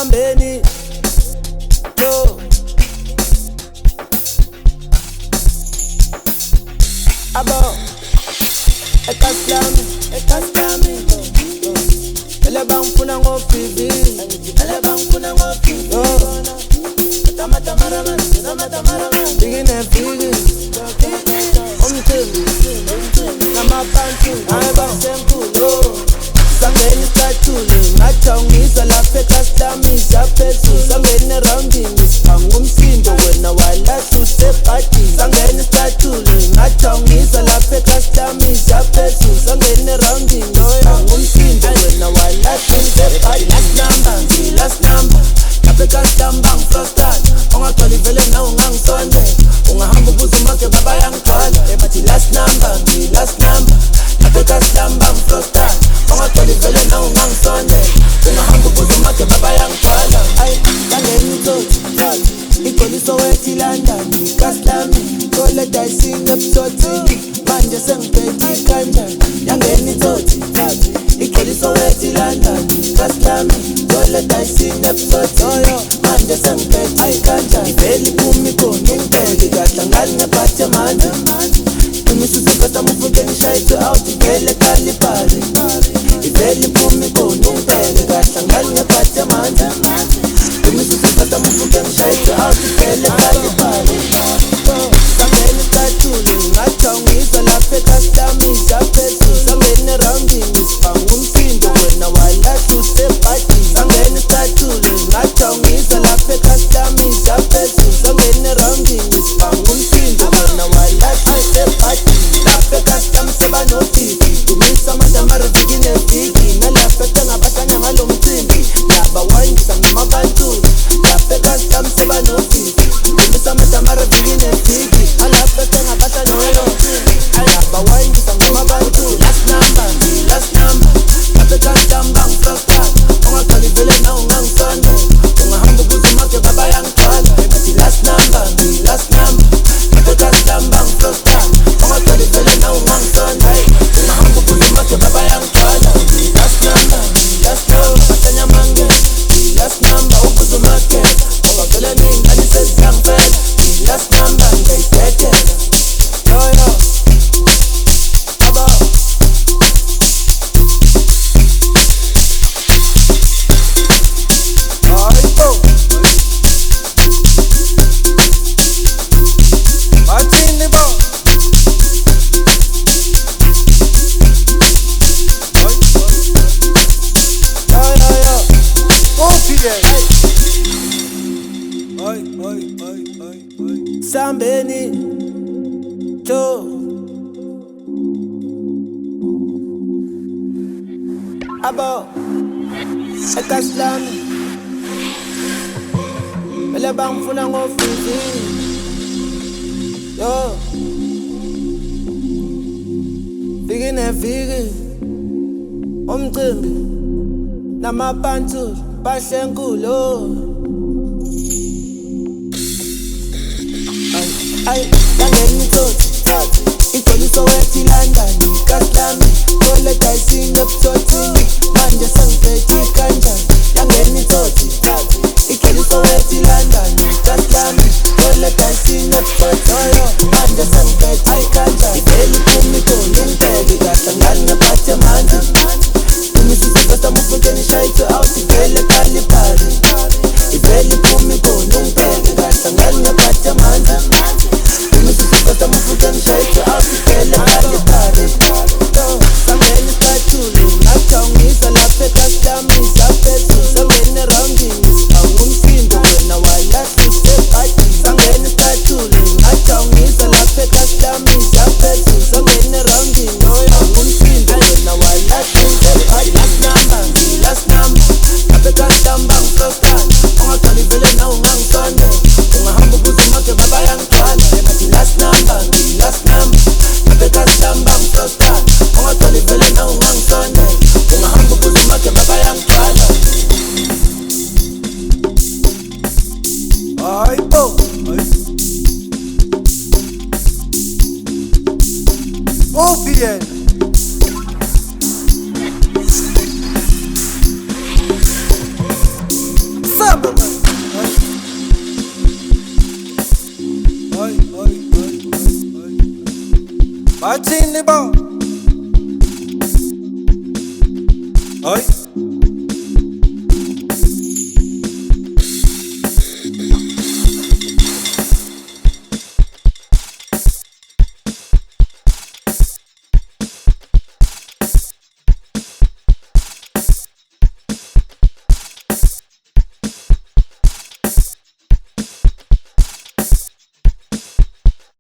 Sambeni, no. Abo, ekaslami, ele bangfuna ngofivi, Bigine figi, umthembi, namapantu, abasemkhulu. Sangeni kathule, ngathawungisa lapha ekaslami zaphezulu. Sangeni roundini, angumsindo wena walahla usebhadi. Sangeni kathule, ngathawungisa lapha ekaslami zaphezulu. Sangeni roundini, angumsindo wena walahla usebhadi. Last number, lapha ekaslami bangifrostana. Ungagcwali vele nawe ungangisondela, ungahamba ubuze umakhe baba yangigcwala. Bathi last number, lapha ekaslami bangifrostana. Ungagcwali vele nawe ungangisondela, ungahamba ubuze umakhe baba yangigcwala. Ayi, sangeni itsotsi, igcoliso wethi London, ikaslami, koleda isinga ebusothini. Manje sengiphethe ikanjani, yangeni itsotsi, igcoliso wethi London, ikaslami, koleda isinga ebusothini. Manje sengiphethe ikanjani, iveli phumi khona ungibheke kahle ngani ngephathe manje. Qinisa usekata mufunke ngishayithe out ivele kalibhari. Iveli phumi khona ungibheke kahle ngani ngephathe manje. Qinisa usekata mufunke ngishayithe out ivele kalibhari. Sangeni kathule, ngathawungisa lapha ekaslami zaphezulu. Sangeni roundini, angumsindo wena walahla usebhadi. Sangeni kathule, ngathawungisa lapha ekaslami zaphezulu. Sangeni roundini, angumsindo wena walahla usebhadi. Lapha ekaslami seba notifi, dumisa amadamara vigine vigi. Nalapha ekangabashanya ngalo mcimbi, laba wayingisa ngamabantula. Lapha ekaslami seba notifi, dumisa amadamara vigine vigi. Nalapha ekangabashanya ngalo mcimbi, laba wayingisa ngamabantula. Last number, lapha ekaslami bangifrostana. Ungagcwali vele nawe ungangisondela, ungahamba ubuze umakhe baba yangigcwala. Bathi last number, lapha ekaslami bangifrostana. Ungagcwali vele nawe ungangisondela, ungahamba ubuze umakhe baba yangigcwala. Last number, bashanya mange. Last number, ubuze umakhe ngoba vele ney'ngane seziyangifela. Last number, ngiyayidedela. Yo, abo. Hayibo, bathini bo? Yo, Uphile. Sambeni, to. Abo, ekaslami, ele bangifuna ngofivi. Yo, Bigine figi, umcimbi, namapantu, bahlenkulu. Ay, sangeni itsotsi, igcoliso wethi London, ikaslami, koleda isinga ebusothini. Manje sengiphethe ikanjani, yangeni itsotsi, igcoliso wethi London, ikaslami, koleda isinga ebusothini. Manje sengiphethe ikanjani, iveli phumi khona ungibheke kahle ngani ngephathe manje. Qinisa usekata mufunke ngishayithe out ivele kalibhari. Iveli phumi khona ungibheke kahle ngani ngephathe manje. Qinisa usekata mufunke ngishayithe out ivele kalibhari. Sangeni kathule, ngathawungisa lapha ekaslami zaphezulu. Sangeni roundini, angumsindo wena walahla usebhadi. Sangeni kathule, ngathawungisa lapha ekaslami zaphezulu. Sangeni roundini, angumsindo wena walahla usebhadi. Last number, lapha ekaslami bangifrostana. Ungagcwali vele nawe ungangisondela, ungahamba ubuze umakhe baba yangigcwala. Bathi last number, lapha ekaslami bangifrostana. Ungagcwali vele nawe ungangisondela, ungahamba ubuze umakhe baba yangigcwala. Hayibo, Uphile. bathini bo. Hayi